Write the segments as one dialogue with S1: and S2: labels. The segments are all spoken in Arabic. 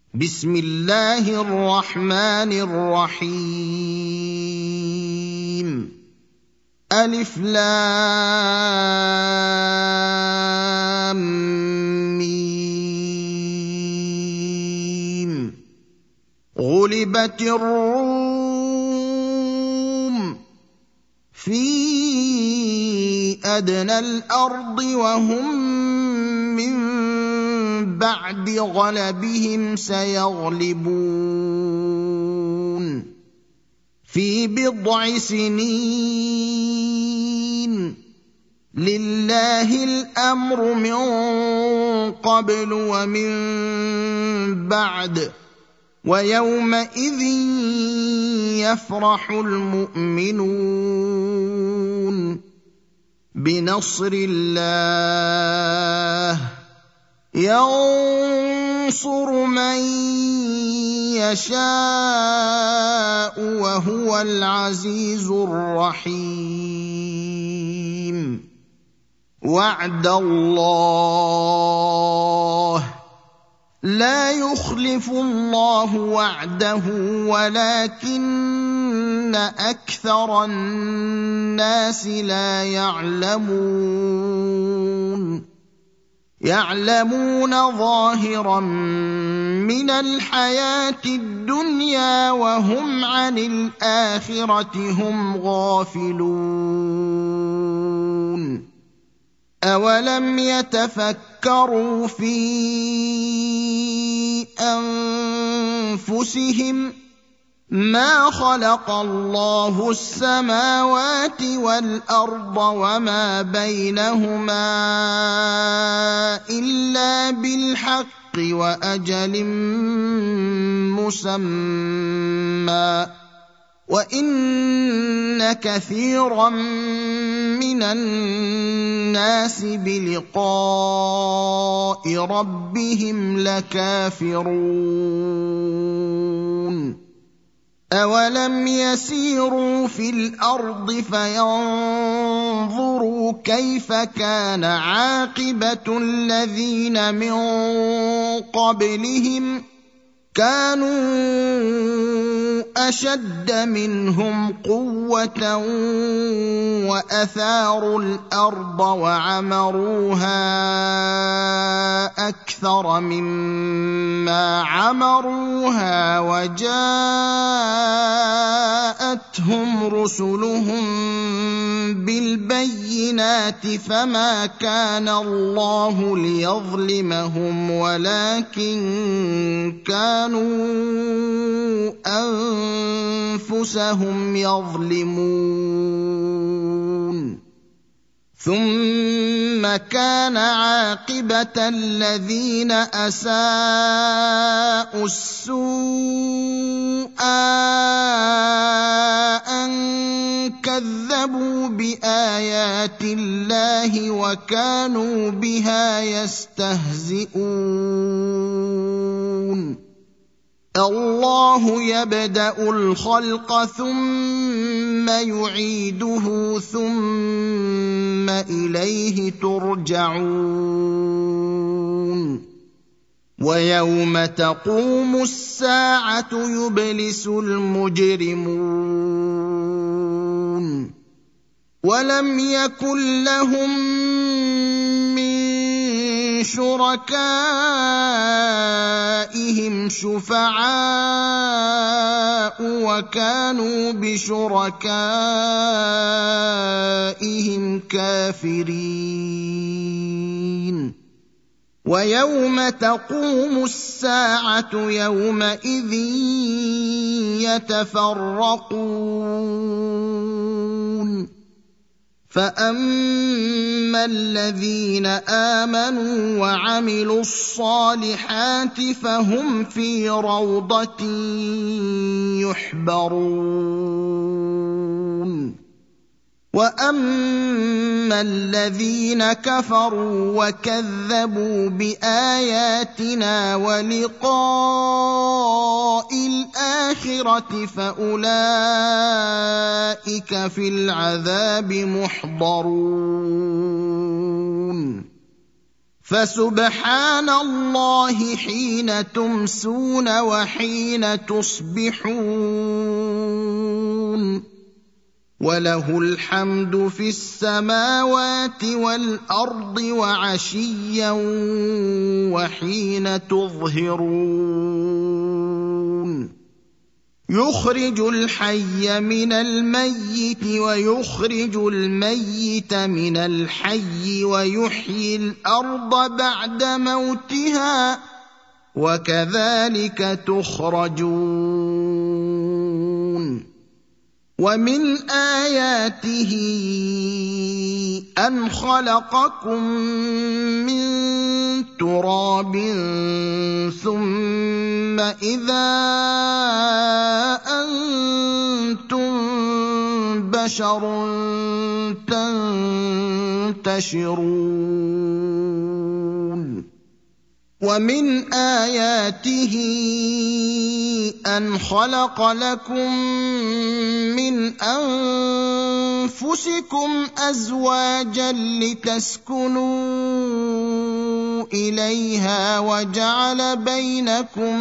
S1: بسم الله الرحمن الرحيم ألف لام ميم غلبت الروم في أدنى الأرض وهم من بعد غلبهم سيغلبون في بضع سنين لله الأمر من قبل ومن بعد ويومئذ يفرح المؤمنون بنصر الله ينصر من يشاء وهو العزيز الرحيم وعد الله لا يخلف الله وعده ولكن أكثر الناس لا يعلمون ظاهرا من الحياة الدنيا وهم عن الآخرة هم غافلون أولم يتفكروا في أنفسهم ما خلق الله السماوات والأرض وما بينهما إلا بالحق وأجل مسمى وإن كثيرا من الناس بلقاء ربهم لكافرون أولم يسيروا في الأرض فينظروا كيف كان عاقبة الذين من قبلهم كانوا أشد منهم قوة وأثاروا الأرض وعمروها أكثر مما عمروها وجاءتهم رسلهم بالبينات فما كان الله ليظلمهم ولكن كانوا أنفسهم يظلمون ثم كان عاقبة الذين أساءوا السوء أن كذبوا بآيات الله وكانوا بها يستهزئون الله يبدأ الخلق ثم يعيده ثم إليه ترجعون ويوم تقوم الساعة يبلس المجرمون ولم يكن لهم من شركائهم شفعاء وكانوا بشركائهم كافرين ويوم تقوم الساعة يومئذ يتفرقون فأما الذين آمنوا وعملوا الصالحات فهم في روضة يحبرون وأما الذين كفروا وكذبوا بآياتنا ولقاء الآخرة فأولئك في العذاب محضرون فسبحان الله حين تمسون وحين تصبحون وله الحمد في السماوات والارض وعشيا وحين تظهرون يخرج الحي من الميت ويخرج الميت من الحي ويحيي الارض بعد موتها وكذلك تخرجون ومن آياته أن خلقكم من تراب ثم إذا أنتم بشر تنتشرون ومن آياته أن خلق لكم من أنفسكم أزواجا لتسكنوا إليها وجعل بينكم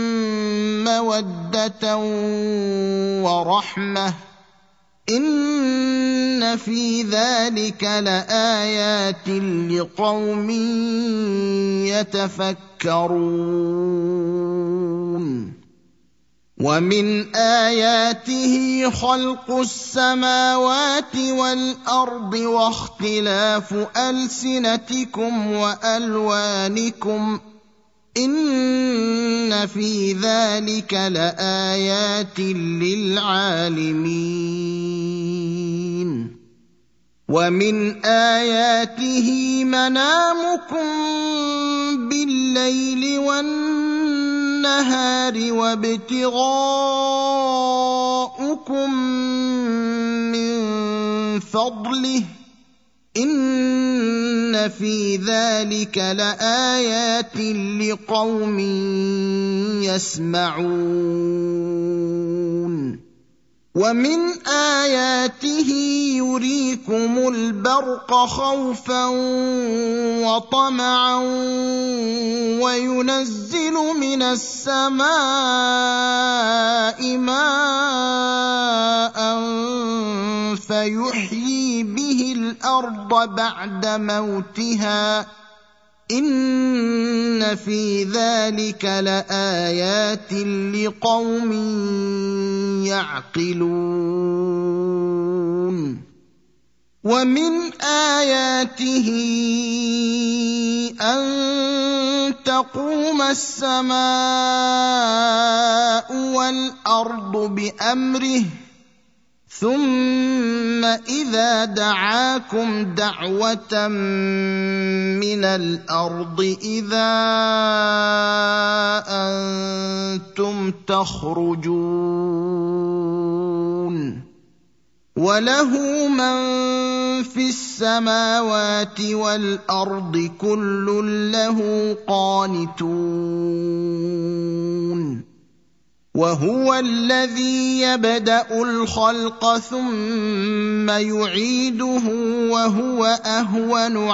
S1: مودة ورحمة إن في ذلك لآيات لقوم يتفكرون ومن آياته خلق السماوات والأرض واختلاف ألسنتكم وألوانكم إن في ذلك لآيات للعالمين ومن آياته منامكم بالليل والنهار وابتغاؤكم من فضله إن في ذلك لآيات لقوم يسمعون ومن آياته يريكم البرق خوفا وطمعا وينزل من السماء ماء فيحيي به الأرض بعد موتها إن في ذلك لآيات لقوم يعقلون ومن آياته أن تقوم السماء والأرض بأمره ثم إذا دعاكم دعوة من الأرض إذا أنتم تخرجون وله من في السماوات والأرض كل له قانتون وهو الذي يبدأ الخلق ثم يعيده وهو أهون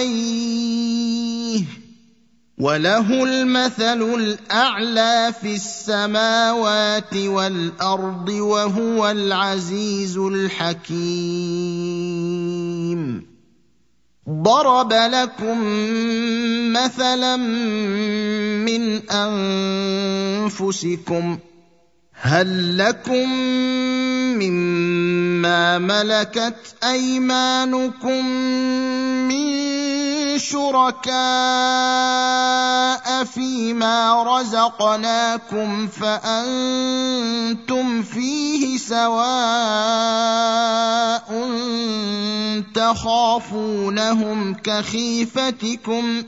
S1: عليه وله المثل الأعلى في السماوات والأرض وهو العزيز الحكيم ضرب لكم مثلا من أنفسكم هل لكم مما ملكت أيمانكم من شركاء فيما رزقناكم فأنتم فيه سواء تخافونهم كخيفتكم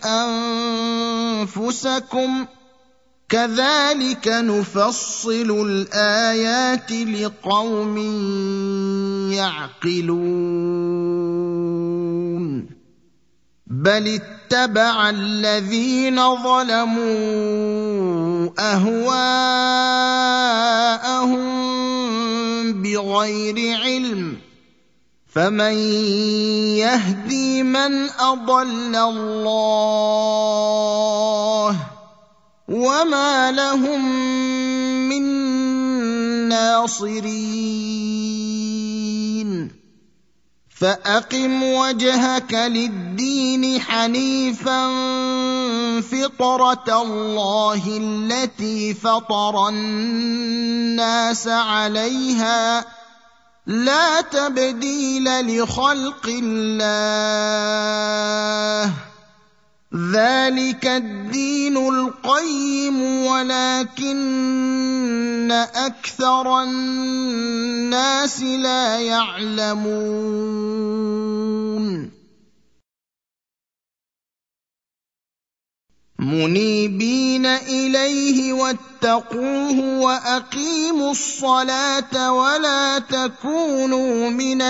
S1: أنفسكم كذلك نفصل الآيات لقوم يعقلون بل اتبع الذين ظلموا أهواءهم بغير علم فمن يهدي من أضل الله وما لهم من ناصرين فأقم وجهك للدين حنيفا فطرة الله التي فطر الناس عليها لا تبديل لخلق الله ذلك الدين القيم ولكن أكثر الناس لا يعلمون منيبين إليه واتقوه وأقيموا الصلاة ولا تكونوا من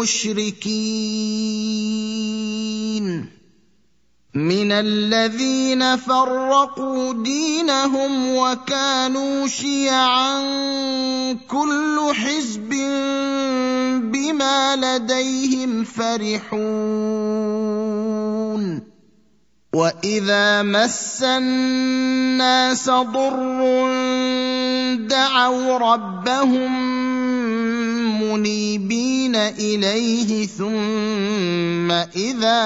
S1: المشركين من الذين فرقوا دينهم وكانوا شيعا كل حزب بما لديهم فرحون وإذا مس الناس ضر دعوا ربهم منيبين إليه ثم إذا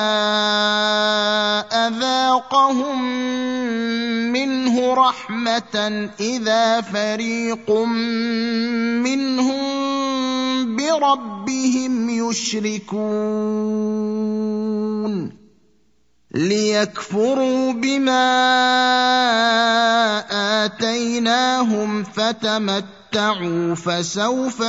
S1: أذاقهم منه رحمة إذا فريق منهم بربهم يشركون ليكفروا بما آتيناهم فتمتعوا فسوف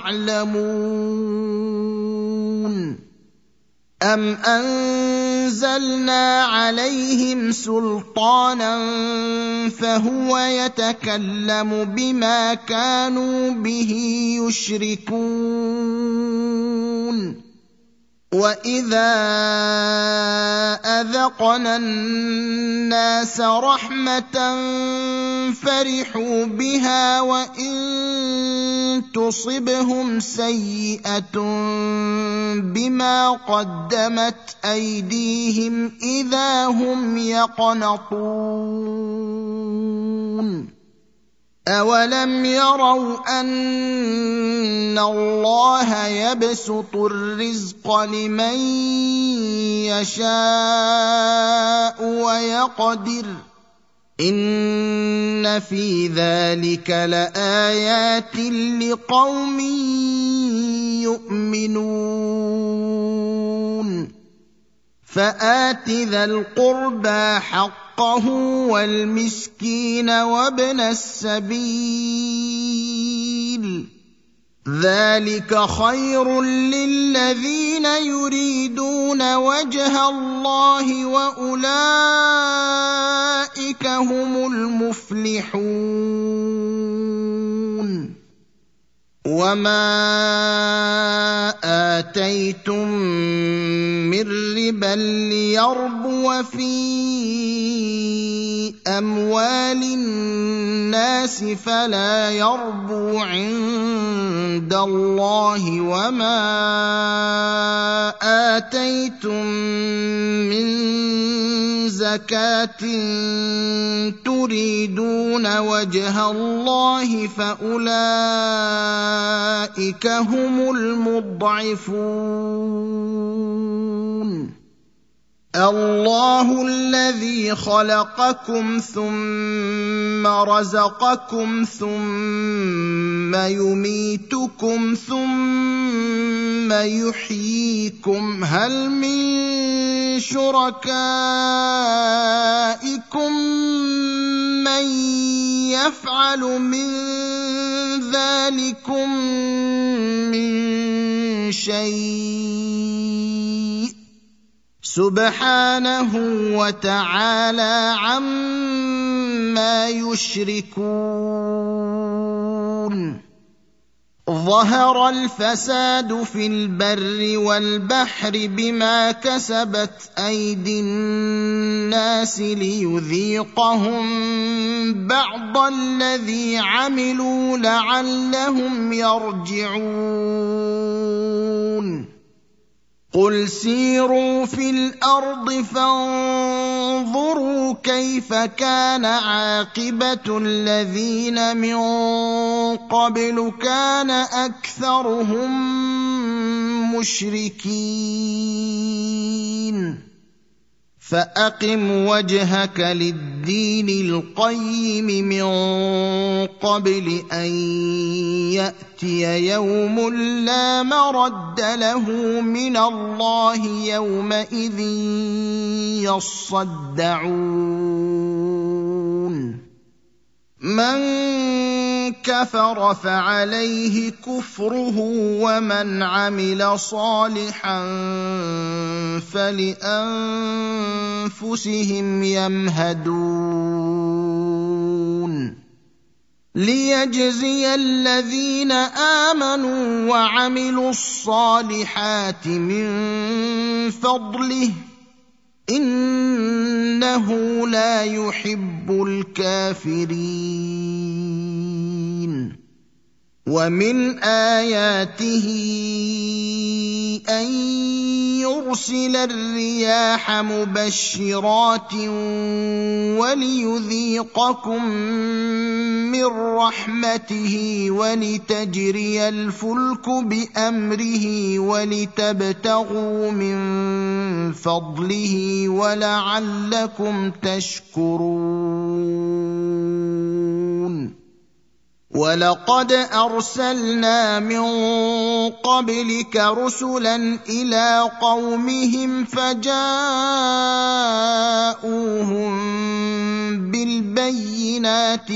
S1: تعلمون أم أنزلنا عليهم سلطانا فهو يتكلم بما كانوا به يشركون وإذا أذقنا الناس رحمة فرحوا بها وإن تصبهم سيئة بما قدمت أيديهم إذا هم يقنطون أولم يروا أن الله يبسط الرزق لمن يشاء ويقدر إن في ذلك لآيات لقوم يؤمنون فآت ذا القربى حقه والمسكين وابن السبيل ذلك خير للذين يريدون وجه الله وأولئك هم المفلحون وما آتيتم من ربا ليربو في أموال الناس فلا يربو عند الله وما آتيتم من زكاة تريدون وجه الله فأولئك هم المضعفون الله الذي خلقكم ثم رزقكم ثم يميتكم ثم يحييكم هل من شركائكم من يفعل من ذلكم من شيء سبحانه وتعالى عما يشركون ظهر الفساد في البر والبحر بما كسبت أيدي الناس ليذيقهم بعض الذي عملوا لعلهم يرجعون قل سيروا في الارض فانظروا كيف كان عاقبه الذين من قبل كان اكثرهم مشركين فاقم وجهك للدين القيم من قبل ان ياتي يوم لا مرد له من الله يومئذ يصدعون من كفر فعليه كفره ومن عمل صالحا فلانفسهم يمهدون ليجزي الذين امنوا وعملوا الصالحات من فضله انه لا يحب الكافرين ومن اياته ان يرسل الرياح مبشرات وليذيقكم من رحمته ولتجري الفلك بامره ولتبتغوا من فضله ولعلكم تشكرون ولقد ارسلنا من قبلك رسلا الى قومهم فجاءوهم بالبينات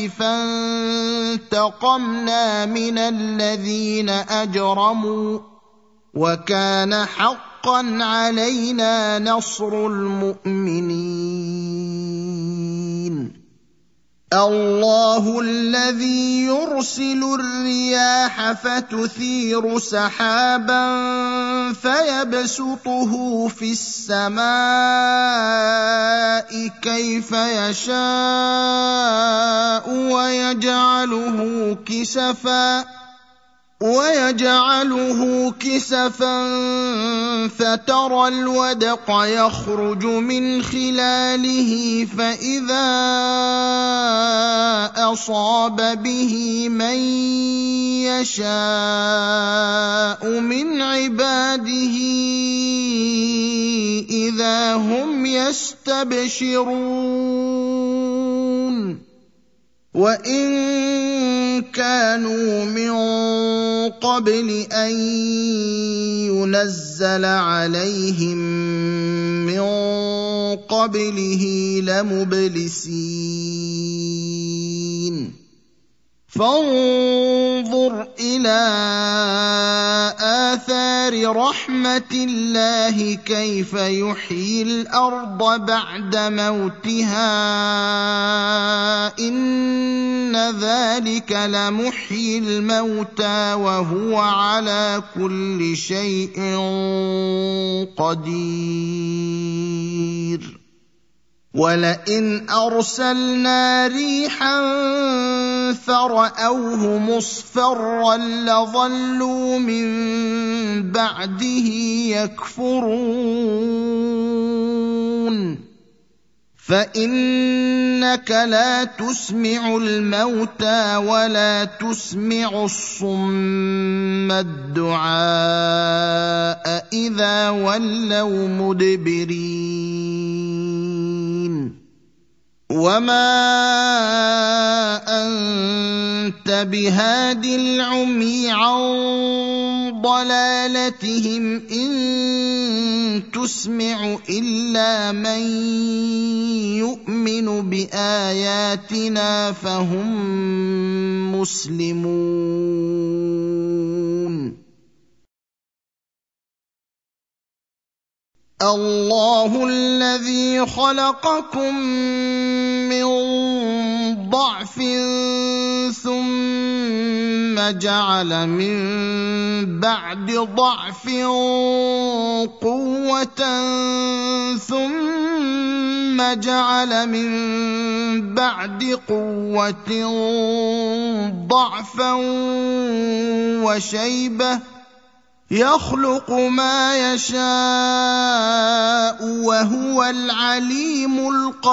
S1: فانتقمنا من الذين اجرموا وكان حقا علينا نصر المؤمنين الله الذي يرسل الرياح فتثير سحابا فيبسطه في السماء كيف يشاء ويجعله كسفا فترى الودق يخرج من خلاله فإذا أصاب به من يشاء من عباده إذا هم يستبشرون وإن كانوا من قبل أن ينزل عليهم من قبله لمبلسين فانظر إلى آثار رحمة الله كيف يحيي الأرض بعد موتها إن ذلك لمحيي الموتى وهو على كل شيء قدير ولئن أرسلنا ريحا فرأوه مصفرا لظلوا من بعده يكفرون فإنك لا تسمع الموتى ولا تسمع الصم الدعاء إذا ولوا مدبرين وما أنت بهاد العمي عن ضلالتهم إن تسمع إلا من يؤمن بآياتنا فهم مسلمون الله الذي خلقكم من ضعف ثم جعل من بعد ضعف قوة ثم جعل من بعد قوة ضعفا وشيبة يخلق ما يشاء وهو العليم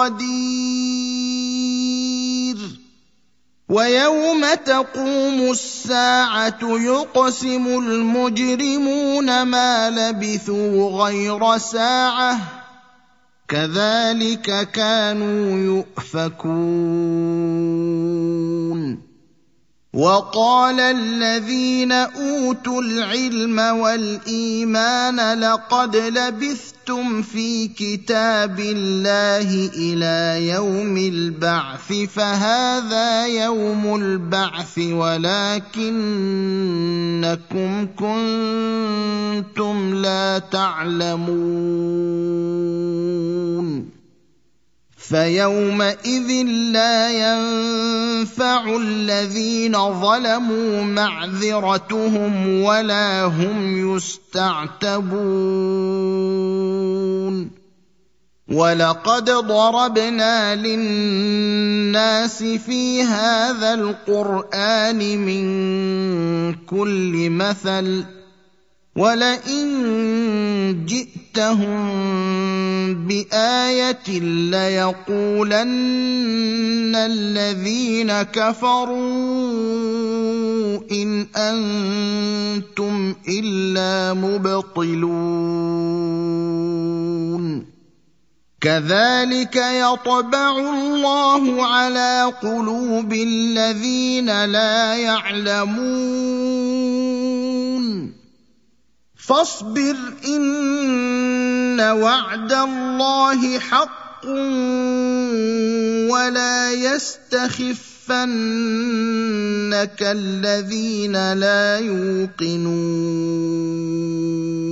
S1: القدير ويوم تقوم الساعة يقسم المجرمون ما لبثوا غير ساعة كذلك كانوا يؤفكون وقال الذين أوتوا العلم والإيمان لقد لبثتم في كتاب الله إلى يوم البعث فهذا يوم البعث ولكنكم كنتم لا تعلمون فيومئذ لا ينفع الذين ظلموا معذرتهم ولا هم يستعتبون ولقد ضربنا للناس في هذا القرآن من كل مثل ولئن جئتهم بآية ليقولن الذين كفروا إن أنتم إلا مبطلون كذلك يطبع الله على قلوب الذين لا يعلمون فاصبر إن وعد الله حق ولا يستخفنك الذين لا يوقنون